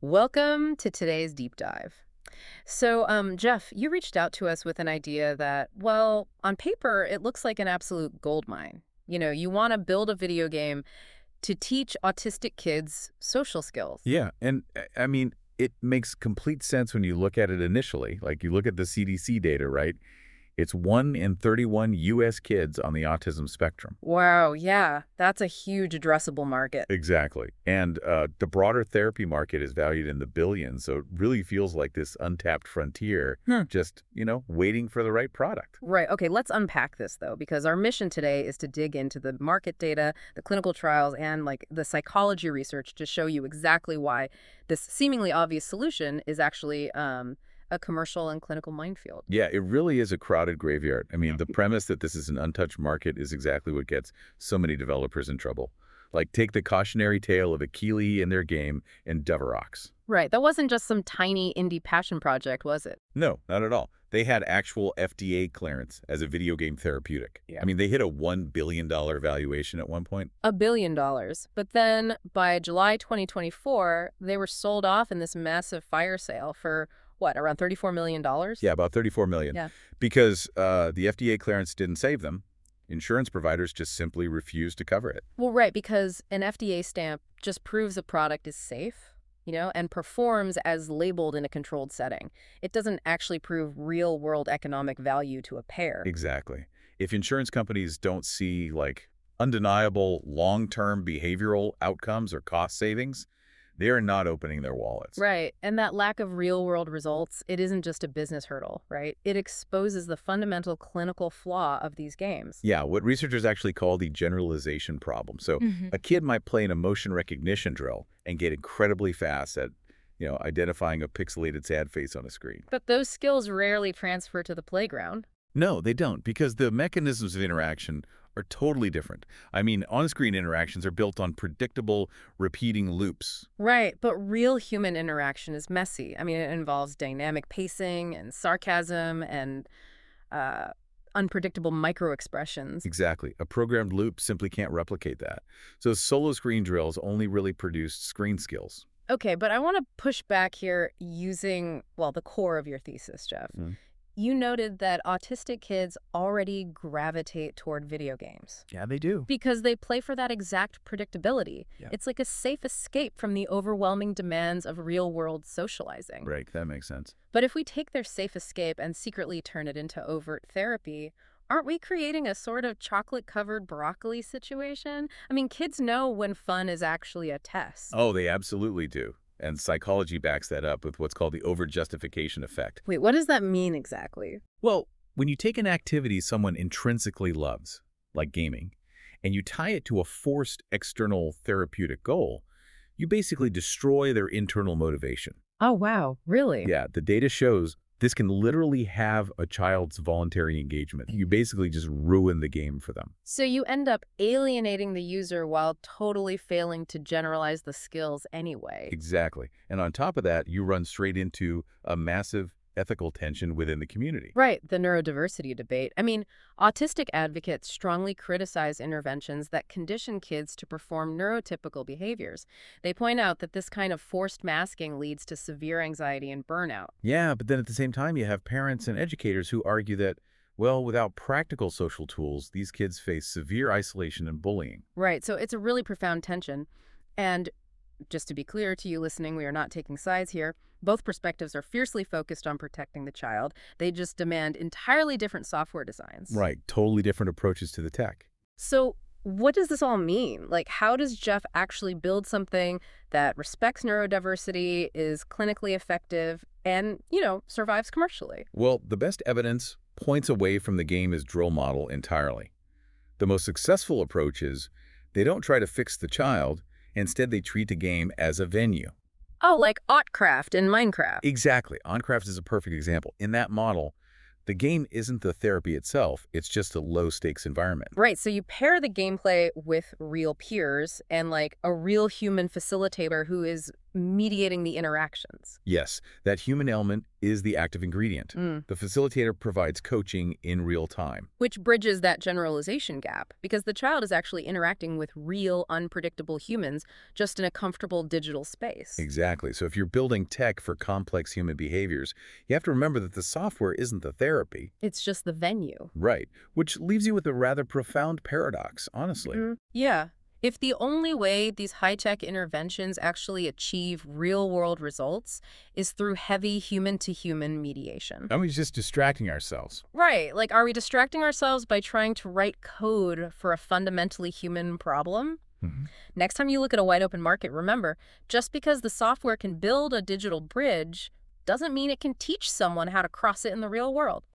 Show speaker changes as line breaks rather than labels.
Welcome to today's deep dive. Jeff, you reached out to us with an idea that, well, on paper, it looks like an absolute gold mine. You want to build a video game to teach autistic kids social skills.
Yeah, and I mean, it makes complete sense when you look at it initially. Like you look at the CDC data, right? It's 1 in 31 U.S. kids on the autism spectrum.
Wow, yeah, that's a huge addressable market.
Exactly. And the broader therapy market is valued in the billions, so it really feels like this untapped frontier, just, waiting for the right product.
Right. Okay, let's unpack this though, because our mission today is to dig into the market data, the clinical trials, and like the psychology research to show you exactly why this seemingly obvious solution is actually a commercial and clinical minefield.
Yeah, it really is a crowded graveyard. I mean, the premise that this is an untouched market is exactly what gets so many developers in trouble. Like, take the cautionary tale of Akili and their game and Deverox.
Right. That wasn't just some tiny indie passion project, was it?
No, not at all. They had actual FDA clearance as a video game therapeutic.
Yeah.
I mean, they hit a $1 billion valuation at one point.
$1 billion. But then by July 2024, they were sold off in this massive fire sale for what, around $34 million?
Yeah, about $34 million.
Yeah.
Because the FDA clearance didn't save them. Insurance providers just simply refused to cover it.
Well, right, because an FDA stamp just proves a product is safe, and performs as labeled in a controlled setting. It doesn't actually prove real-world economic value to a payer.
Exactly. If insurance companies don't see, like, undeniable long-term behavioral outcomes or cost savings, they are not opening their wallets.
Right. And that lack of real-world results, it isn't just a business hurdle, right? It exposes the fundamental clinical flaw of these games.
Yeah, what researchers actually call the generalization problem. So
Mhm.
a kid might play an emotion recognition drill and get incredibly fast at, identifying a pixelated sad face on a screen.
But those skills rarely transfer to the playground.
No, they don't, because the mechanisms of interaction are totally different. I mean, on-screen interactions are built on predictable, repeating loops.
Right, but real human interaction is messy. I mean, it involves dynamic pacing and sarcasm and uh, unpredictable micro-expressions.
Exactly. A programmed loop simply can't replicate that. So solo screen drills only really produce screen skills.
Okay, but I want to push back here using, well, the core of your thesis, Jeff. You noted that autistic kids already gravitate toward video games
Yeah, they do.
because they play for that exact predictability.
Yeah.
It's like a safe escape from the overwhelming demands of real-world socializing.
Right, that makes sense.
But if we take their safe escape and secretly turn it into overt therapy, aren't we creating a sort of chocolate-covered broccoli situation? I mean, kids know when fun is actually a test.
Oh, they absolutely do. And psychology backs that up with what's called the over-justification effect.
Wait, what does that mean exactly?
Well, when you take an activity someone intrinsically loves, like gaming, and you tie it to a forced external therapeutic goal, you basically destroy their internal motivation.
Oh, wow. Really?
Yeah, the data shows this can literally have a child's voluntary engagement. You basically just ruin the game for them.
So you end up alienating the user while totally failing to generalize the skills anyway.
Exactly. And on top of that, you run straight into a massive ethical tension within the community.
Right, the neurodiversity debate. I mean, autistic advocates strongly criticize interventions that condition kids to perform neurotypical behaviors. They point out that this kind of forced masking leads to severe anxiety and burnout.
Yeah, but then at the same time, you have parents and educators who argue that, well, without practical social tools, these kids face severe isolation and bullying.
Right, so it's a really profound tension. And just to be clear to you listening, we are not taking sides here. Both perspectives are fiercely focused on protecting the child. They just demand entirely different software designs.
Right, totally different approaches to the tech.
So what does this all mean? Like, how does Jeff actually build something that respects neurodiversity, is clinically effective, and, survives commercially?
Well, the best evidence points away from the game as drill model entirely. The most successful approach is they don't try to fix the child. Instead, they treat the game as a venue.
Oh, like Ottcraft in Minecraft.
Exactly. OnCraft is a perfect example. In that model, the game isn't the therapy itself. It's just a low-stakes environment.
Right, so you pair the gameplay with real peers and like a real human facilitator who is mediating the interactions.
Yes, that human element is the active ingredient.
Mm.
The facilitator provides coaching in real time.
Which bridges that generalization gap, because the child is actually interacting with real, unpredictable humans just in a comfortable digital space.
Exactly. So if you're building tech for complex human behaviors, you have to remember that the software isn't the therapy.
It's just the venue.
Right. Which leaves you with a rather profound paradox, honestly.
Yeah. If the only way these high-tech interventions actually achieve real-world results is through heavy human-to-human mediation.
Are we just distracting ourselves?
Right. Like, are we distracting ourselves by trying to write code for a fundamentally human problem?
Mhm.
Next time you look at a wide-open market, remember, just because the software can build a digital bridge doesn't mean it can teach someone how to cross it in the real world.